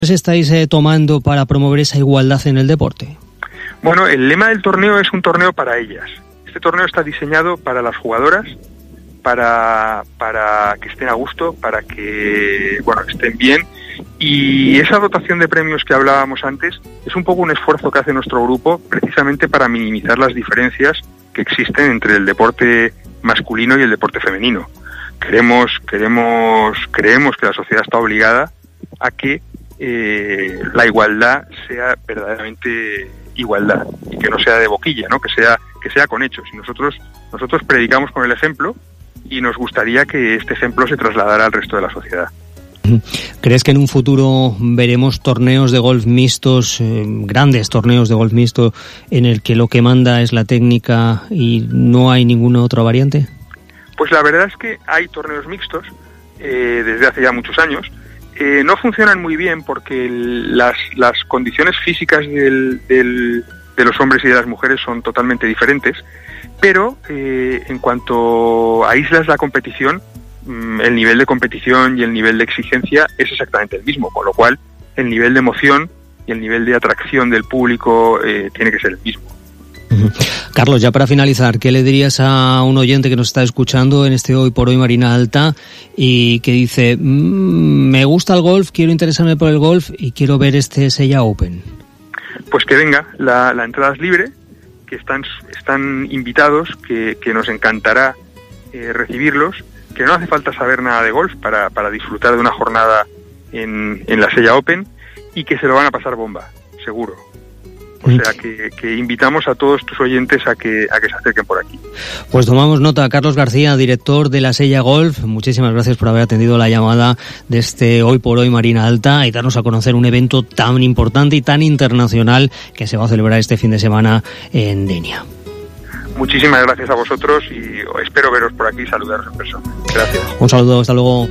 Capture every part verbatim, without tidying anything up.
estáis eh, tomando para promover esa igualdad en el deporte? Bueno, el lema del torneo es un torneo para ellas. Este torneo está diseñado para las jugadoras, para, para que estén a gusto, para que bueno estén bien. Y esa dotación de premios que hablábamos antes es un poco un esfuerzo que hace nuestro grupo precisamente para minimizar las diferencias que existen entre el deporte masculino y el deporte femenino. Queremos, queremos, creemos que la sociedad está obligada a que eh, la igualdad sea verdaderamente igualdad y que no sea de boquilla, ¿no? Que sea, que sea con hechos. Y nosotros, nosotros predicamos con el ejemplo y nos gustaría que este ejemplo se trasladara al resto de la sociedad. ¿Crees que en un futuro veremos torneos de golf mixtos, eh, grandes torneos de golf mixto, en el que lo que manda es la técnica y no hay ninguna otra variante? Pues la verdad es que hay torneos mixtos eh, desde hace ya muchos años. Eh, no funcionan muy bien porque el, las, las condiciones físicas del, del, de los hombres y de las mujeres son totalmente diferentes, pero eh, en cuanto aíslas la competición, el nivel de competición y el nivel de exigencia es exactamente el mismo, con lo cual el nivel de emoción y el nivel de atracción del público eh, tiene que ser el mismo. Carlos, ya para finalizar, ¿qué le dirías a un oyente que nos está escuchando en este Hoy por Hoy Marina Alta y que dice, mmm, me gusta el golf, quiero interesarme por el golf y quiero ver este Sella Open? Pues que venga, la, la entrada es libre, que están, están invitados, que, que nos encantará eh, recibirlos, que no hace falta saber nada de golf para, para disfrutar de una jornada en, en la Sella Open y que se lo van a pasar bomba, seguro. O sea, que, que invitamos a todos tus oyentes a que, a que se acerquen por aquí. Pues tomamos nota. Carlos García, director de la Sella Golf, muchísimas gracias por haber atendido la llamada de este Hoy por Hoy Marina Alta y darnos a conocer un evento tan importante y tan internacional que se va a celebrar este fin de semana en Denia. Muchísimas gracias a vosotros y espero veros por aquí y saludaros en persona. Gracias. Un saludo, hasta luego.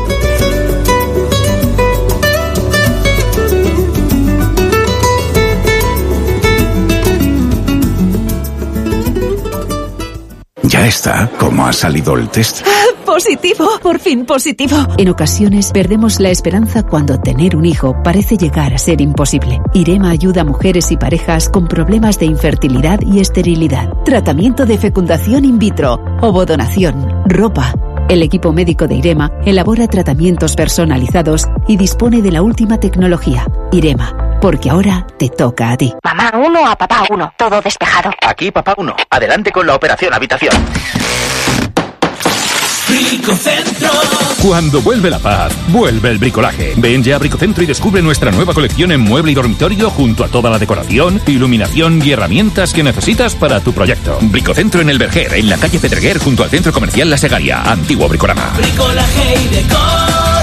Ya está. ¿Cómo ha salido el test? Positivo, por fin positivo. En ocasiones perdemos la esperanza cuando tener un hijo parece llegar a ser imposible. IREMA ayuda a mujeres y parejas con problemas de infertilidad y esterilidad. Tratamiento de fecundación in vitro, ovodonación, ropa. El equipo médico de IREMA elabora tratamientos personalizados y dispone de la última tecnología. IREMA, porque ahora te toca a ti. Mamá uno a papá uno, todo despejado. Aquí papá uno, adelante con la operación habitación. Bricocentro. Cuando vuelve la paz, vuelve el bricolaje. Ven ya a Bricocentro y descubre nuestra nueva colección en mueble y dormitorio junto a toda la decoración, iluminación y herramientas que necesitas para tu proyecto. Bricocentro en el Verger, en la calle Pedreguer, junto al Centro Comercial La Segaria, antiguo Bricorama. Bricolaje y decoración.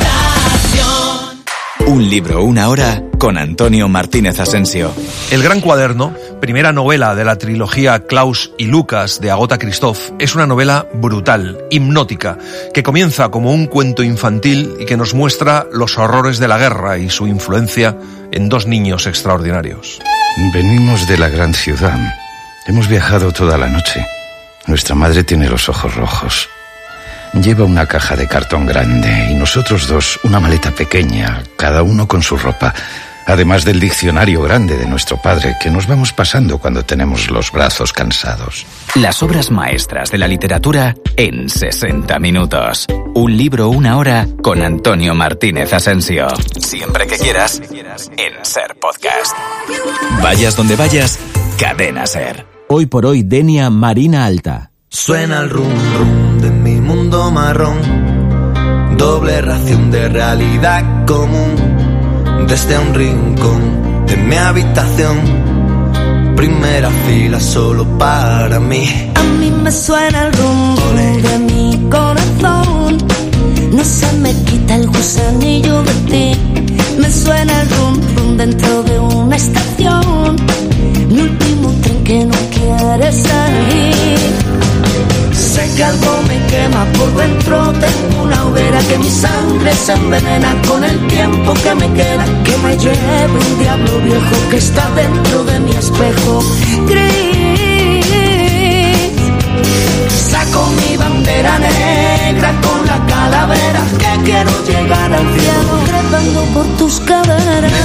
Un libro, una hora, con Antonio Martínez Asensio. El Gran Cuaderno, primera novela de la trilogía Klaus y Lucas de Agota Christoph, es una novela brutal, hipnótica, que comienza como un cuento infantil y que nos muestra los horrores de la guerra y su influencia en dos niños extraordinarios. Venimos de la gran ciudad. Hemos viajado toda la noche. Nuestra madre tiene los ojos rojos. Lleva una caja de cartón grande y nosotros dos una maleta pequeña, cada uno con su ropa, además del diccionario grande de nuestro padre que nos vamos pasando cuando tenemos los brazos cansados. Las obras maestras de la literatura en sesenta minutos. Un libro, una hora, con Antonio Martínez Asensio. Siempre que quieras, en Ser Podcast. Vayas donde vayas, Cadena Ser. Hoy por hoy, Denia Marina Alta. Suena el rum rum de mi mundo marrón, doble ración de realidad común, desde un rincón de mi habitación, primera fila solo para mí. A mí me suena el rum rum de mi corazón, no se me quita el gusanillo de ti. Me suena el rum rum dentro de una estación, mi último tren que no quiere salir. Sé que algo me quema por dentro, tengo una hoguera que mi sangre se envenena con el tiempo que me queda, que me lleve un diablo viejo que está dentro de mi espejo gris. Saco mi bandera negra con la calavera, que quiero llegar al cielo. por tus caderas.